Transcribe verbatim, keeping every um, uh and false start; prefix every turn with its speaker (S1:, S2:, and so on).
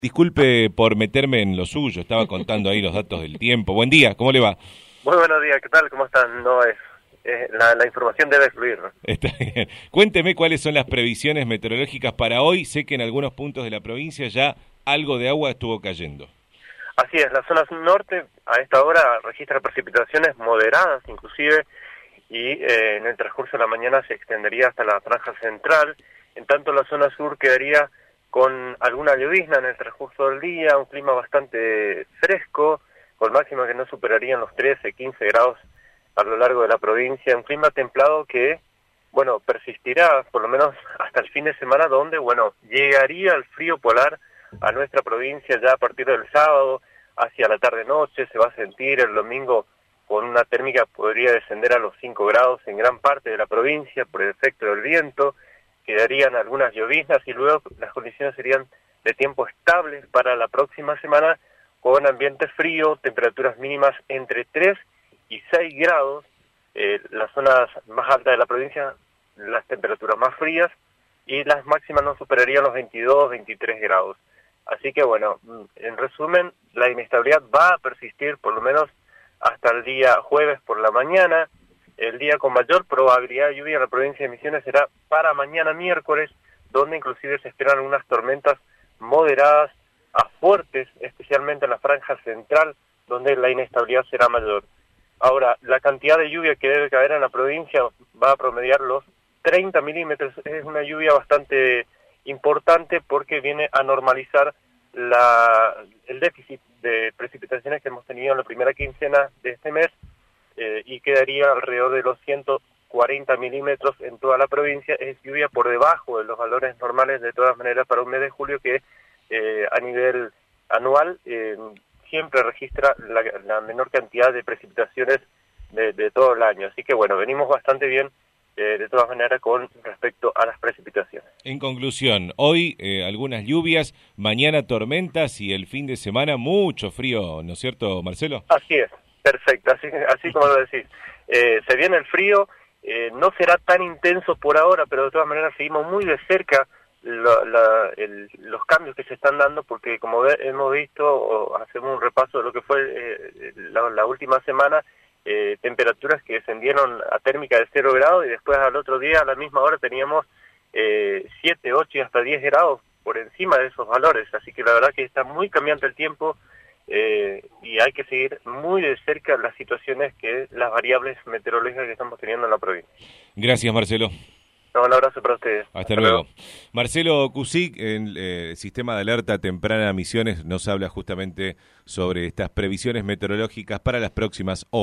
S1: Disculpe por meterme en lo suyo, estaba contando ahí los datos del tiempo. Buen día, ¿cómo le va?
S2: Muy buenos días, ¿qué tal? ¿Cómo están? No es, eh, la, la información debe fluir, ¿no?
S1: Está bien. Cuénteme cuáles son las previsiones meteorológicas para hoy. Sé que en algunos puntos de la provincia ya algo de agua estuvo cayendo.
S2: Así es, la zona norte a esta hora registra precipitaciones moderadas inclusive y eh, en el transcurso de la mañana se extendería hasta la franja central. En tanto la zona sur quedaría con alguna llovizna en el transcurso del día, un clima bastante fresco, con máximas que no superarían los trece, quince grados a lo largo de la provincia, un clima templado que, bueno, persistirá por lo menos hasta el fin de semana, donde, bueno, llegaría el frío polar a nuestra provincia ya a partir del sábado, hacia la tarde-noche, se va a sentir el domingo con una térmica podría descender a los cinco grados en gran parte de la provincia por el efecto del viento, quedarían algunas lloviznas y luego las condiciones serían de tiempo estables para la próxima semana con ambiente frío, temperaturas mínimas entre tres y seis grados, eh, las zonas más altas de la provincia las temperaturas más frías y las máximas no superarían los veintidós, veintitrés grados. Así que bueno, en resumen, la inestabilidad va a persistir por lo menos hasta el día jueves por la mañana. El día con mayor probabilidad de lluvia en la provincia de Misiones será para mañana miércoles, donde inclusive se esperan unas tormentas moderadas a fuertes, especialmente en la franja central, donde la inestabilidad será mayor. Ahora, la cantidad de lluvia que debe caer en la provincia va a promediar los treinta milímetros. Es una lluvia bastante importante porque viene a normalizar la, el déficit de precipitaciones que hemos tenido en la primera quincena de este mes, eh, y quedaría alrededor de los ciento cuarenta milímetros en toda la provincia. Es lluvia por debajo de los valores normales de todas maneras para un mes de julio que eh, a nivel anual eh, siempre registra la, la menor cantidad de precipitaciones de, de todo el año. Así que bueno, venimos bastante bien eh, de todas maneras con respecto a las precipitaciones.
S1: En conclusión, hoy eh, algunas lluvias, mañana tormentas y el fin de semana mucho frío, ¿no es cierto, Marcelo?
S2: Así es, perfecto, así, así como lo decís. Eh, se viene el frío, eh, no será tan intenso por ahora, pero de todas maneras seguimos muy de cerca la, la, el, los cambios que se están dando, porque como ve, hemos visto, o hacemos un repaso de lo que fue eh, la, la última semana, eh, temperaturas que descendieron a térmica de cero grados y después al otro día a la misma hora teníamos eh, siete, ocho y hasta diez grados por encima de esos valores, así que la verdad que está muy cambiante el tiempo. Eh, y hay que seguir muy de cerca las situaciones, que las variables meteorológicas que estamos teniendo en la provincia.
S1: Gracias, Marcelo.
S2: No, un abrazo para ustedes.
S1: Hasta, Hasta luego. luego. Marcelo Cusic, en el eh, Sistema de Alerta Temprana Misiones, nos habla justamente sobre estas previsiones meteorológicas para las próximas horas.